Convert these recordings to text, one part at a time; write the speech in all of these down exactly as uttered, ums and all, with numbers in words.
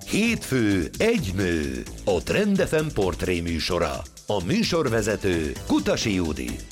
Hétfő egy nő, a Trend ef em portré műsora. A műsorvezető Kutasi Judit.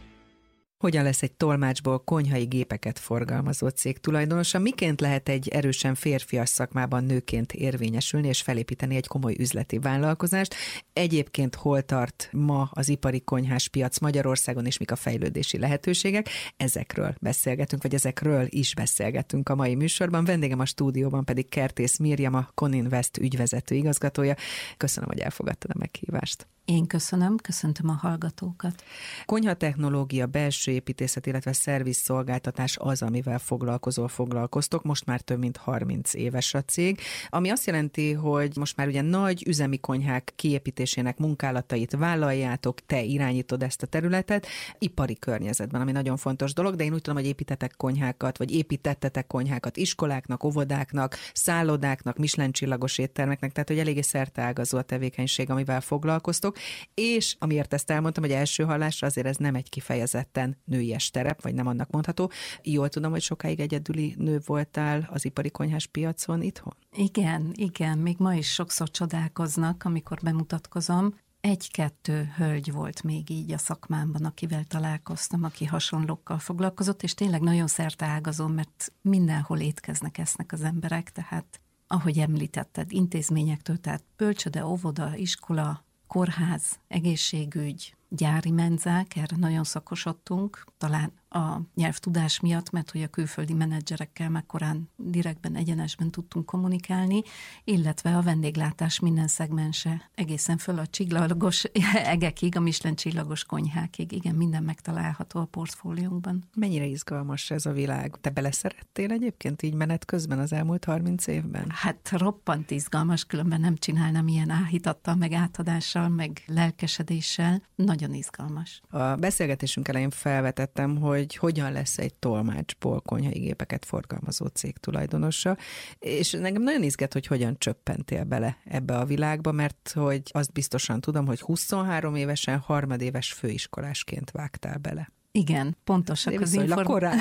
Hogyan lesz egy tolmácsból konyhai gépeket forgalmazó cég tulajdonosa? Miként lehet egy erősen férfias szakmában nőként érvényesülni és felépíteni egy komoly üzleti vállalkozást? Egyébként hol tart ma az ipari konyhás piac Magyarországon, és mik a fejlődési lehetőségek? Ezekről beszélgetünk, vagy ezekről is beszélgetünk a mai műsorban. Vendégem a stúdióban pedig Kertész Mirjam, a Coninvest ügyvezető igazgatója. Köszönöm, hogy elfogadtad a meghívást. Én köszönöm, köszöntöm a hallgatókat. Konyhatechnológia, belső építészet, illetve szervizszolgáltatás az, amivel foglalkozol, foglalkoztok. Most már több mint harminc éves a cég, ami azt jelenti, hogy most már ugye nagy üzemi konyhák kiépítésének munkálatait vállaljátok, te irányítod ezt a területet, ipari környezetben, ami nagyon fontos dolog, de én úgy tudom, hogy építetek konyhákat, vagy építettetek konyhákat iskoláknak, óvodáknak, szállodáknak, Michelin csillagos éttermeknek, tehát hogy eléggé szerteágazó a tevékenység, amivel foglalkoztok. És amiért ezt elmondtam, hogy első hallásra azért ez nem egy kifejezetten nőies terep, vagy nem annak mondható. Jól tudom, hogy sokáig egyedüli nő voltál az ipari konyhás piacon itthon? Igen, igen, még ma is sokszor csodálkoznak, amikor bemutatkozom. Egy-kettő hölgy volt még így a szakmámban, akivel találkoztam, aki hasonlókkal foglalkozott, és tényleg nagyon szerteágazó, mert mindenhol étkeznek, esznek az emberek, tehát ahogy említetted, intézményektől, tehát bölcsöde, óvoda, iskola, kórház, egészségügy, gyári menzák, erre nagyon szakosodtunk, talán a nyelvtudás miatt, mert hogy a külföldi menedzserekkel már korán direktben, egyenesben tudtunk kommunikálni, illetve a vendéglátás minden szegmense, egészen föl a csillagos egekig, a Michelin csillagos konyhákig, igen, minden megtalálható a portfóliónkban. Mennyire izgalmas ez a világ? Te beleszerettél egyébként így menet közben az elmúlt harminc évben? Hát roppant izgalmas, különben nem csinálnám ilyen áhítattal, meg átadással, meg lelkesedéssel. Nagyon izgalmas. A beszélgetésünk elején felvetettem, hogy hogy hogyan lesz egy tolmácsból konyhai gépeket forgalmazó cég tulajdonosa, és nekem nagyon izgat, hogy hogyan csöppentél bele ebbe a világba, mert hogy azt biztosan tudom, hogy huszonhárom évesen, harmadéves főiskolásként vágtál bele. Igen, pontosak az, inform...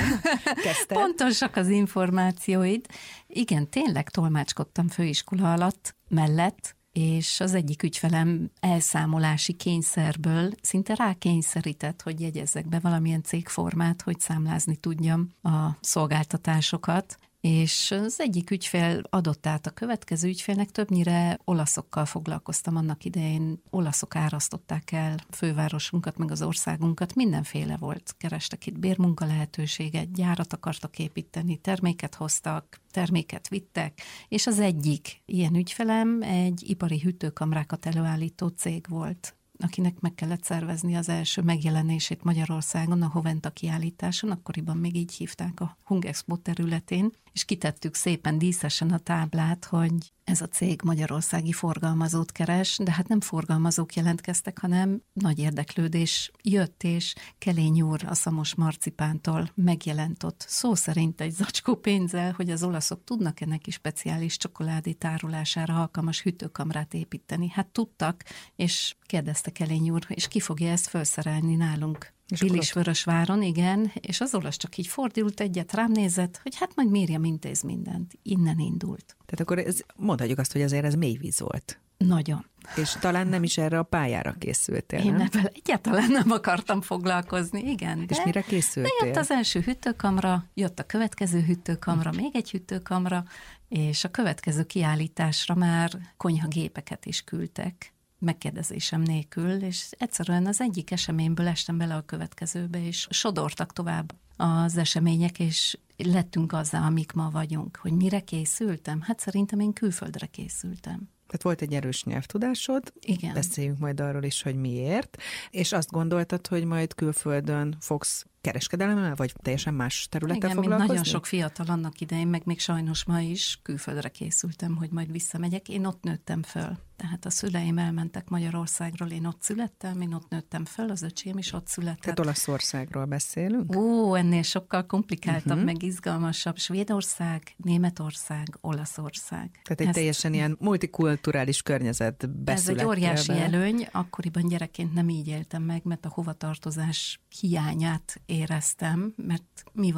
pontosak az információid. Igen, tényleg tolmácskodtam főiskola alatt, mellett, és az egyik ügyfelem elszámolási kényszerből szinte rákényszerített, hogy jegyezzek be valamilyen cégformát, hogy számlázni tudjam a szolgáltatásokat, és az egyik ügyfél adott át a következő ügyfélnek, többnyire olaszokkal foglalkoztam annak idején, olaszok árasztották el fővárosunkat, meg az országunkat, mindenféle volt. Kerestek itt bérmunka lehetőséget, gyárat akartak építeni, terméket hoztak, terméket vittek, és az egyik ilyen ügyfelem egy ipari hűtőkamrákat előállító cég volt, akinek meg kellett szervezni az első megjelenését Magyarországon, a Hoventa kiállításon, akkoriban még így hívták a Hungexpo területén, és kitettük szépen díszesen a táblát, hogy ez a cég magyarországi forgalmazót keres, de hát nem forgalmazók jelentkeztek, hanem nagy érdeklődés jött, és Kelény úr a Szamos marcipántól megjelent ott szó szerint egy zacskó pénzzel, hogy az olaszok tudnak-e neki speciális csokoládé tárolására alkalmas hűtőkamrát építeni. Hát tudtak, és kérdezte Kelény úr, és ki fogja ezt felszerelni nálunk? Pilisvörösváron, igen, és az olasz csak így fordult egyet, rám nézett, hogy hát majd Mirjam intéz mindent. Innen indult. Tehát akkor ez, mondhatjuk azt, hogy azért ez mély víz volt. Nagyon. És talán nem is erre a pályára készültél, Én nem? ebben egyáltalán nem akartam foglalkozni, igen. És mire készültél? De jött az első hűtőkamra, jött a következő hűtőkamra, még egy hűtőkamra, és a következő kiállításra már konyhagépeket is küldtek, megkérdezésem nélkül, és egyszerűen az egyik eseményből estem bele a következőbe, és sodortak tovább az események, és lettünk azzal, amik ma vagyunk. Hogy mire készültem? Hát szerintem én külföldre készültem. Tehát volt egy erős nyelvtudásod, igen. Beszéljünk majd arról is, hogy miért, és azt gondoltad, hogy majd külföldön fogsz kereskedelemmel, vagy teljesen más területtel foglalkozni? Igen, nagyon sok fiatal annak idején, meg még sajnos ma is külföldre készültem, hogy majd visszamegyek. Én ott nőttem föl. Tehát a szüleim elmentek Magyarországról, én ott születtem, én ott nőttem föl, az öcsém is ott született. Tehát Olaszországról beszélünk? Ó, ennél sokkal komplikáltabb, uh-huh. meg izgalmasabb. Svédország, Németország, Olaszország. Tehát egy Ezt... teljesen ilyen multikulturális környezetbe Ez egy óriási előny, akkoriban gyerekként nem így éltem meg, mert a hovatartozás hiányát éreztem, mert mi vagy?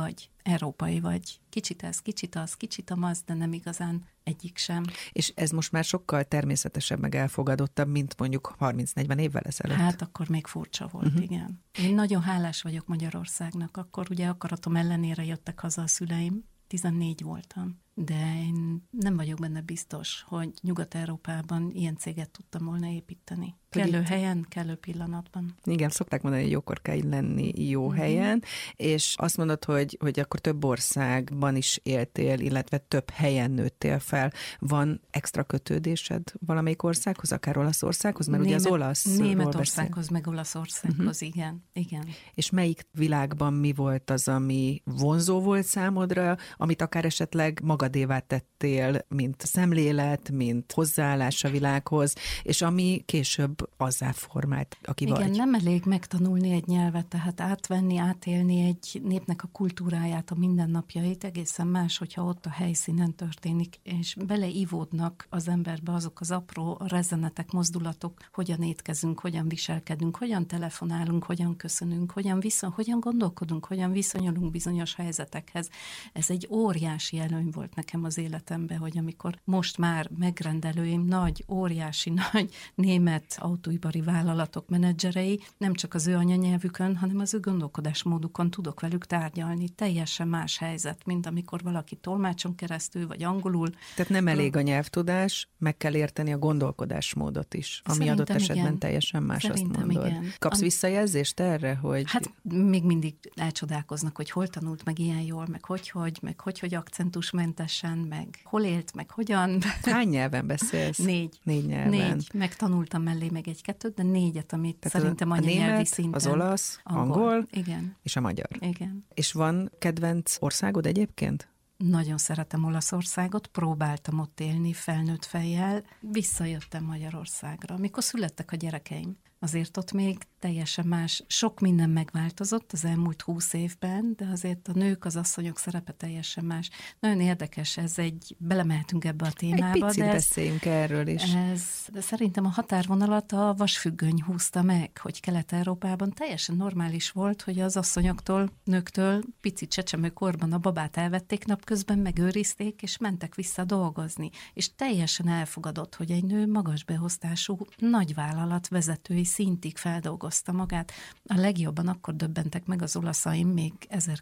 európai vagy. Kicsit ez, kicsit az, kicsit amaz, de nem igazán egyik sem. És ez most már sokkal természetesebb, meg elfogadottabb, mint mondjuk harminc-negyven évvel ezelőtt. Hát akkor még furcsa volt, uh-huh. igen. Én nagyon hálás vagyok Magyarországnak. Akkor ugye akaratom ellenére jöttek haza a szüleim. tizennégy voltam. De én nem vagyok benne biztos, hogy Nyugat-Európában ilyen céget tudtam volna építeni. Kellő itt... helyen, kellő pillanatban. Igen, szokták mondani, hogy jókor kell lenni jó uh-huh. helyen, és azt mondod, hogy, hogy akkor több országban is éltél, illetve több helyen nőttél fel. Van extra kötődésed valamelyik országhoz, akár Olaszországhoz? Mert Német, ugye az olasz. Németországhoz, meg Olaszországhoz, uh-huh. igen, igen. És melyik világban mi volt az, ami vonzó volt számodra, amit akár esetleg magadévá tettél, mint szemlélet, mint hozzáállás a világhoz, és ami később azzá formált, aki Igen, vagy. Igen, nem elég megtanulni egy nyelvet, tehát átvenni, átélni egy népnek a kultúráját, a mindennapjait, egészen más, hogyha ott a helyszínen történik, és beleívódnak az emberbe azok az apró rezenetek, mozdulatok, hogyan étkezünk, hogyan viselkedünk, hogyan telefonálunk, hogyan köszönünk, hogyan, viszon, hogyan gondolkodunk, hogyan viszonyulunk bizonyos helyzetekhez. Ez egy óriási előny volt nekem az életemben, hogy amikor most már megrendelőim nagy, óriási, nagy német autóipari vállalatok menedzserei, nem csak az ő anyanyelvükön, hanem az ő gondolkodásmódukon tudok velük tárgyalni. Teljesen más helyzet, mint amikor valaki tolmácson keresztül, vagy angolul. Tehát nem elég a nyelvtudás, meg kell érteni a gondolkodásmódot is, ami Szerintem adott esetben igen. teljesen más, Szerintem azt mondod. Igen. Kapsz a... visszajelzést erre, hogy... Hát még mindig elcsodálkoznak, hogy hol tanult meg ilyen jól, meg hogy, hogy, meg hogy, hogy akcentusmentesen, meg hol élt, meg hogyan. Hány nyelven beszélsz? Négy. Négy nyelven. Négy. Megtanultam mellé meg egy-kettőt, de négyet, amit Tehát szerintem a anyanyelvi német, szinten. az olasz, angol, angol igen. és a magyar. Igen. És van kedvenc országod egyébként? Nagyon szeretem Olaszországot, próbáltam ott élni felnőtt fejjel, visszajöttem Magyarországra, amikor születtek a gyerekeim. Azért ott még teljesen más, sok minden megváltozott az elmúlt húsz évben, de azért a nők, az asszonyok szerepe teljesen más. Nagyon érdekes, ez egy, belemehetünk ebbe a témába. Egy picit de ez, beszéljünk erről is. Ez, de szerintem a határvonalat a vasfüggöny húzta meg, hogy Kelet-Európában teljesen normális volt, hogy az asszonyoktól, nőktől picit csecsemőkorban a babát elvették, napközben megőrizték, és mentek vissza dolgozni. És teljesen elfogadott, hogy egy nő magas beosztású nagyvállalat vezetői szintig feldolgozta magát. A legjobban akkor döbbentek meg az olaszaim, még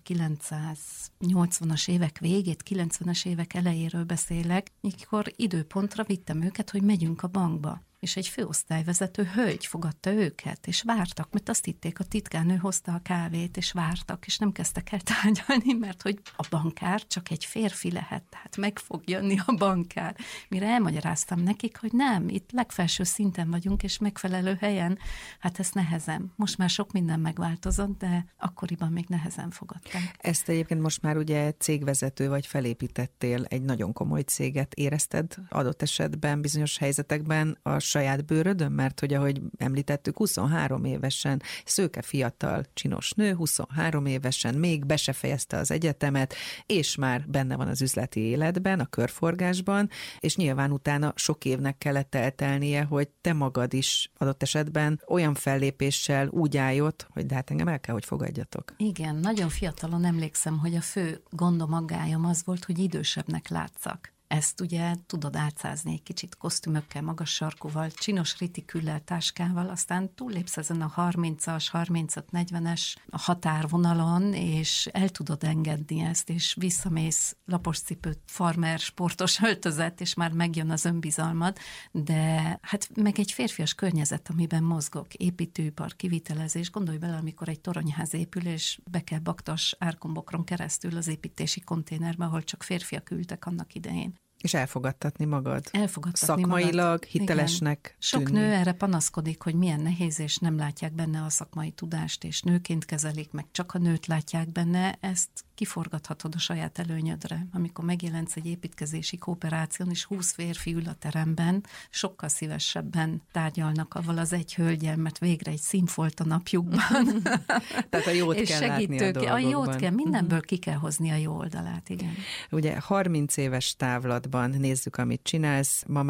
ezerkilencszáznyolcvanas évek végét, kilencvenes évek elejéről beszélek, mikor időpontra vittem őket, hogy megyünk a bankba. És egy főosztályvezető hölgy fogadta őket, és vártak, mert azt hitték, a titkárnő hozta a kávét, és vártak, és nem kezdtek el tárgyalni, mert hogy a bankár csak egy férfi lehet, tehát meg fog jönni a bankár. Mire elmagyaráztam nekik, hogy nem, itt legfelső szinten vagyunk, és megfelelő helyen, hát ez nehezen. Most már sok minden megváltozott, de akkoriban még nehezen fogadták. Ezt egyébként most már ugye cégvezető vagy, felépítettél egy nagyon komoly céget, érezted adott esetben, bizonyos helyzetekben a saját bőrödön, mert hogy ahogy említettük, huszonhárom évesen, szőke fiatal, csinos nő, huszonhárom évesen, még be se fejezte az egyetemet, és már benne van az üzleti életben, a körforgásban, és nyilván utána sok évnek kellett eltelnie, hogy te magad is adott esetben olyan fellépéssel úgy állj, hogy de hát engem el kell, hogy fogadjatok. Igen, nagyon fiatalon emlékszem, hogy a fő gondom, aggályom az volt, hogy idősebbnek látszak. Ezt ugye tudod átszázni egy kicsit kosztümökkel, magas sarkúval, csinos ritiküllel, táskával, aztán túllépsz ezen a harmincas, harmincöt-negyvenes határvonalon, és el tudod engedni ezt, és visszamész lapos cipőt, farmer, sportos öltözet, és már megjön az önbizalmad, de hát meg egy férfias környezet, amiben mozgok, építőipar, kivitelezés, gondolj bele, amikor egy toronyház épül, és be kell baktas árkombokron keresztül az építési konténerbe, ahol csak férfiak ültek annak idején. És elfogadtatni magad. Elfogadtatni Szakmailag, magad. hitelesnek Igen. Sok tűnni. nő erre panaszkodik, hogy milyen nehéz, és nem látják benne a szakmai tudást, és nőként kezelik, meg csak a nőt látják benne, ezt kiforgathatod a saját előnyödre. Amikor megjelensz egy építkezési kooperáción, és húsz férfi ül a teremben, sokkal szívesebben tárgyalnak avval az egy hölgyel, mert végre egy színfolt a napjukban. Tehát a jót kell látni a dolgokban. A jót kell, mindenből ki kell hozni a jó oldalát, igen. Ugye harminc éves távlatban nézzük, amit csinálsz, ma már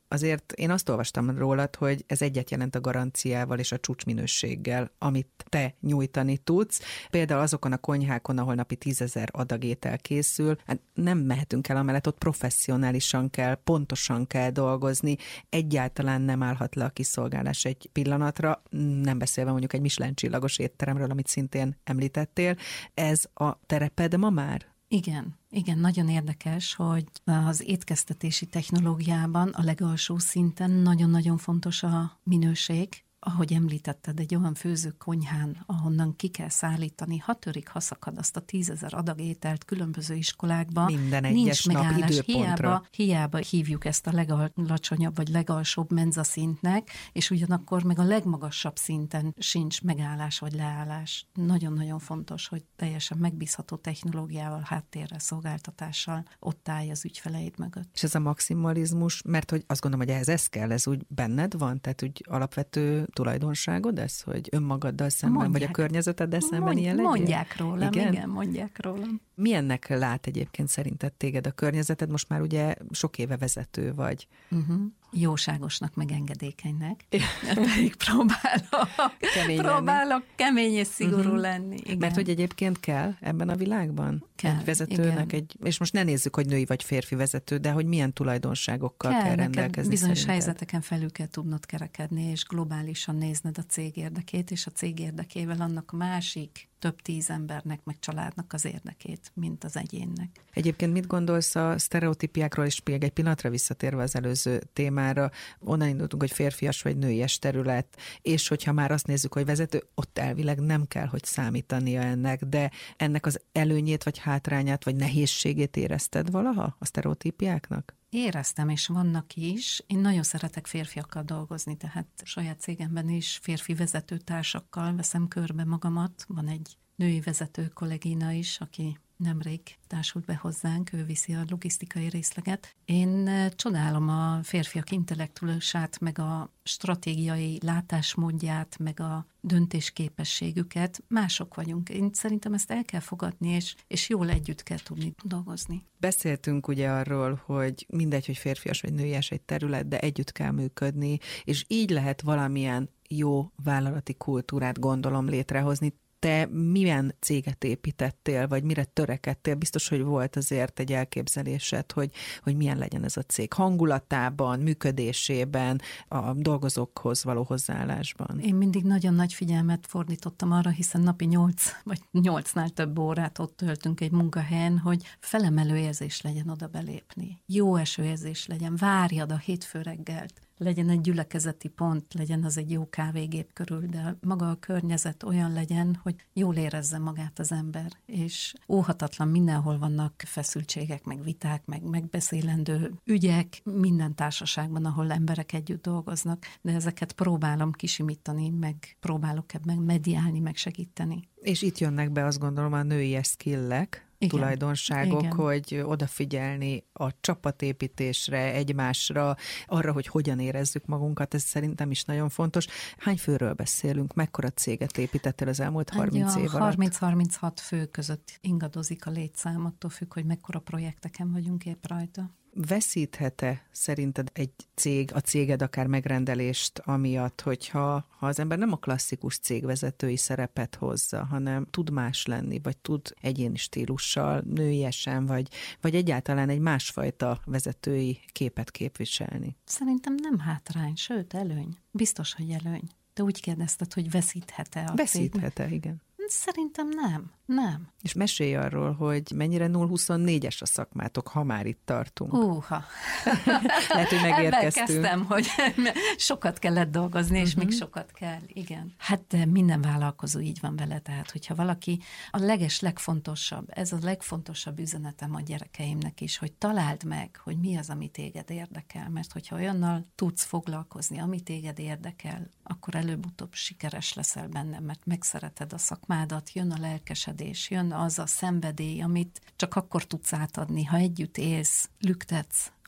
azért én azt olvastam rólad, hogy ez egyet jelent a garanciával és a csúcsminőséggel, amit te nyújtani tudsz. Például azokon a konyhákon, ahol napi tízezer adag étel készül, hát nem mehetünk el amellett, ott professzionálisan kell, pontosan kell dolgozni, egyáltalán nem állhat le a kiszolgálás egy pillanatra, nem beszélve mondjuk egy Michelin csillagos étteremről, amit szintén említettél. Ez a tereped ma már? Igen, igen, nagyon érdekes, hogy az étkeztetési technológiában a legalsó szinten nagyon-nagyon fontos a minőség. Ahogy említetted, egy olyan főzőkonyhán, ahonnan ki kell szállítani, ha törik, ha szakad azt a tízezer adag ételt különböző iskolákban. Minden egyes nincs nap megállás. időpontra. Hiába, hiába hívjuk ezt a legalacsonyabb vagy legalsóbb menzaszintnek, és ugyanakkor meg a legmagasabb szinten sincs megállás vagy leállás. Nagyon-nagyon fontos, hogy teljesen megbízható technológiával, háttérrel, szolgáltatással ott állj az ügyfeleid mögött. És ez a maximalizmus, mert hogy azt gondolom, hogy ehhez ez kell, ez úgy benned van? Tehát úgy alapvető tulajdonságod ez, hogy önmagaddal szemben, mondják, vagy a környezeteddel szemben mond, ilyen legyél? Mondják rólam, igen? igen, mondják rólam. Milyennek lát egyébként szerinted téged a környezeted? Most már ugye sok éve vezető vagy. Uh-huh. Jóságosnak, meg engedékenynek. Pedig próbálok, próbálok kemény és szigorú uh-huh. lenni. Igen. Mert hogy egyébként kell ebben a világban? Kell, egy vezetőnek, egy, és most ne nézzük, hogy női vagy férfi vezető, de hogy milyen tulajdonságokkal kell, kell rendelkezni. Bizonyos szerinted? Helyzeteken felül kell tudnod kerekedni, és globálisan nézned a cég érdekét, és a cég érdekével annak a másik több tíz embernek, meg családnak az érdekét, mint az egyénnek. Egyébként mit gondolsz a sztereotípiákról, és még egy pillanatra visszatérve az előző témára, onnan indultunk, hogy férfias vagy nőies terület, és hogyha már azt nézzük, hogy vezető, ott elvileg nem kell, hogy számítania ennek, de ennek az előnyét, vagy hátrányát, vagy nehézségét érezted valaha a sztereotípiáknak? Éreztem, és vannak is. Én nagyon szeretek férfiakkal dolgozni, tehát saját cégemben is férfi vezetőtársakkal veszem körbe magamat. Van egy női vezető kollégina is, aki nemrég társult be hozzánk, ő viszi a logisztikai részleget. Én csodálom a férfiak intellektuálisát, meg a stratégiai látásmódját, meg a döntésképességüket. Mások vagyunk. Én szerintem ezt el kell fogadni, és, és jól együtt kell tudni dolgozni. Beszéltünk ugye arról, hogy mindegy, hogy férfias vagy nőies egy terület, de együtt kell működni, és így lehet valamilyen jó vállalati kultúrát, gondolom, létrehozni. Te milyen céget építettél, vagy mire törekedtél? Biztos, hogy volt azért egy elképzelésed, hogy, hogy milyen legyen ez a cég hangulatában, működésében, a dolgozókhoz való hozzáállásban. Én mindig nagyon nagy figyelmet fordítottam arra, hiszen napi nyolc vagy nyolcnál több órát ott töltünk egy munkahelyen, hogy felemelő érzés legyen oda belépni. Jó eső érzés legyen, várjad a hétfő reggelt. Legyen egy gyülekezeti pont, legyen az egy jó kávégép körül, de maga a környezet olyan legyen, hogy jól érezze magát az ember, és óhatatlan, mindenhol vannak feszültségek, meg viták, meg megbeszélendő ügyek, minden társaságban, ahol emberek együtt dolgoznak, de ezeket próbálom kisimítani, meg próbálok ebben mediálni, meg segíteni. És itt jönnek be, azt gondolom, a női skillek, igen, tulajdonságok, igen. Hogy odafigyelni a csapatépítésre, egymásra, arra, hogy hogyan érezzük magunkat, ez szerintem is nagyon fontos. Hány főről beszélünk? Mekkora céget építettél az elmúlt harminc év alatt? harminc-harminchat fő között ingadozik a létszám, attól függ, hogy mekkora projekteken vagyunk épp rajta. Veszíthet-e szerinted egy cég, a céged akár megrendelést amiatt, hogyha ha az ember nem a klasszikus cégvezetői szerepet hozza, hanem tud más lenni, vagy tud egyéni stílussal, nőiesen, vagy, vagy egyáltalán egy másfajta vezetői képet képviselni? Szerintem nem hátrány, sőt előny. Biztos, hogy előny. De úgy kérdezted, hogy veszíthet-e a Veszíthet-e, cég? igen. Szerintem nem, nem. És mesélj arról, hogy mennyire nulla huszonnégyes a szakmátok, ha már itt tartunk. Húha. Lehet, hogy megérkeztünk. Ebben kezdtem, hogy sokat kellett dolgozni, és uh-huh. még sokat kell, igen. Hát minden vállalkozó így van vele, tehát hogyha valaki a leges, legfontosabb, ez a legfontosabb üzenetem a gyerekeimnek is, hogy találd meg, hogy mi az, ami téged érdekel, mert hogyha olyannal tudsz foglalkozni, ami téged érdekel, akkor előbb-utóbb sikeres leszel benne, mert megszereted a szakmádat, jön a lelkesedés, jön az a szenvedély, amit csak akkor tudsz átadni, ha együtt élsz, lüktetsz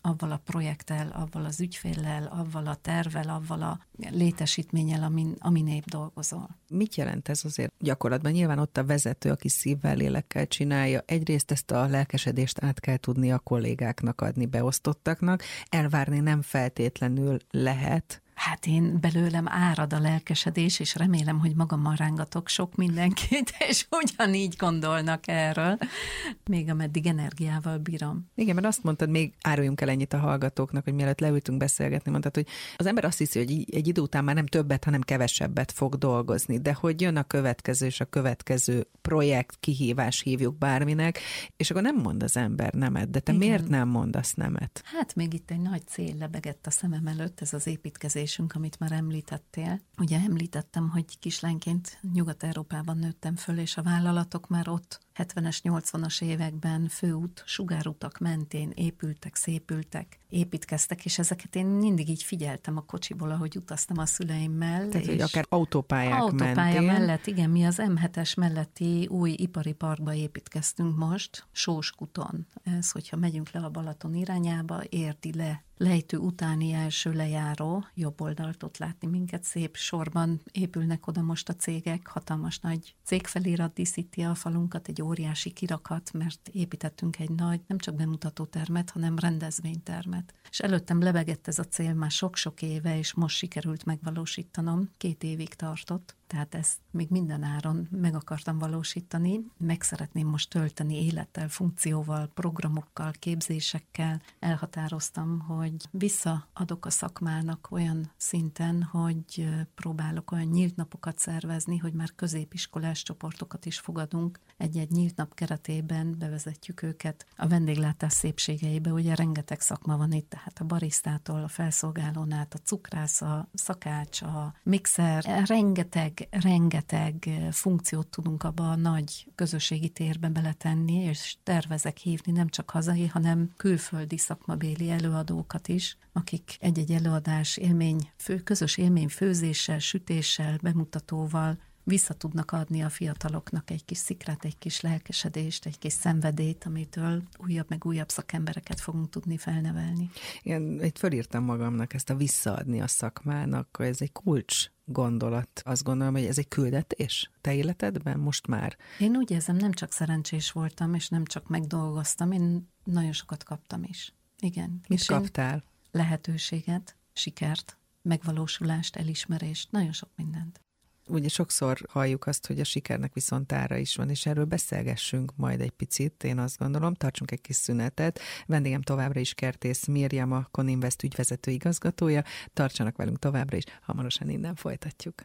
avval a projekttel, avval az ügyféllel, avval a tervvel, avval a létesítménnyel, amin, aminébb dolgozol. Mit jelent ez azért gyakorlatban? Nyilván ott a vezető, aki szívvel, lélekkel csinálja. Egyrészt ezt a lelkesedést át kell tudni a kollégáknak adni, beosztottaknak. Elvárni nem feltétlenül lehet. Hát én belőlem árad a lelkesedés, és remélem, hogy magammal rángatok sok mindenkit, és ugyanígy gondolnak erről, még ameddig energiával bírom. Igen, mert azt mondtad, még áruljunk el ennyit a hallgatóknak, hogy mielőtt leültünk beszélgetni, mondtad, hogy az ember azt hiszi, hogy egy idő után már nem többet, hanem kevesebbet fog dolgozni, de hogy jön a következő és a következő projekt, kihívás, hívjuk bárminek, és akkor nem mond az ember nemet, de te Igen. miért nem mondasz nemet? Hát még itt egy nagy cél lebegett a szemem előtt, ez az építkezés, amit már említettél. Ugye említettem, hogy kislányként Nyugat-Európában nőttem föl, és a vállalatok már ott hetvenes, nyolcvanas években főút, sugárutak mentén épültek, szépültek, építkeztek, és ezeket én mindig így figyeltem a kocsiból, ahogy utaztam a szüleimmel. Tehát, hogy akár autópályák autópálya mentén. mellett, igen, mi az em hetes melletti új ipari parkba építkeztünk most, Sóskuton. Ez, hogyha megyünk le a Balaton irányába, érdi le lejtő utáni első lejáró, jobb oldalt ott látni minket, szép sorban épülnek oda most a cégek, hatalmas nagy cégfelirat díszíti a falunkat, egy óriási kirakat, mert építettünk egy nagy, nem csak bemutatótermet, hanem rendezvénytermet. És előttem lebegett ez a cél már sok-sok éve, és most sikerült megvalósítanom, két évig tartott. Tehát ezt még minden áron meg akartam valósítani, meg szeretném most tölteni élettel, funkcióval, programokkal, képzésekkel. Elhatároztam, hogy visszaadok a szakmának olyan szinten, hogy próbálok olyan nyílt napokat szervezni, hogy már középiskolás csoportokat is fogadunk. Egy-egy nyílt nap keretében bevezetjük őket a vendéglátás szépségeibe. Ugye rengeteg szakma van itt, tehát a barisztától, a felszolgálón át, a cukrász, a szakács, a mixer, rengeteg rengeteg funkciót tudunk abba a nagy közösségi térbe beletenni, és tervezek hívni nem csak hazai, hanem külföldi szakmabéli előadókat is, akik egy-egy előadás élmény, fő, közös élmény főzéssel, sütéssel, bemutatóval vissza tudnak adni a fiataloknak egy kis szikrát, egy kis lelkesedést, egy kis szenvedélyt, amitől újabb meg újabb szakembereket fogunk tudni felnevelni. Én itt fölírtam magamnak ezt a visszaadni a szakmának, ez egy kulcs gondolat. Azt gondolom, hogy ez egy küldetés te életedben most már? Én úgy érzem, nem csak szerencsés voltam, és nem csak megdolgoztam, én nagyon sokat kaptam is. Igen. Mit kaptál? Lehetőséget, sikert, megvalósulást, elismerést, nagyon sok mindent. Ugye sokszor halljuk azt, hogy a sikernek viszont ára is van, és erről beszélgessünk majd egy picit, én azt gondolom, tartsunk egy kis szünetet. Vendégem továbbra is Kertész Mirjam, a Coninvest ügyvezető igazgatója. Tartsanak velünk továbbra is, hamarosan innen folytatjuk.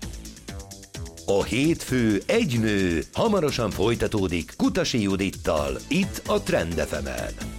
A hétfő egy nő hamarosan folytatódik Kutasi Judittal, itt a Trend ef emen.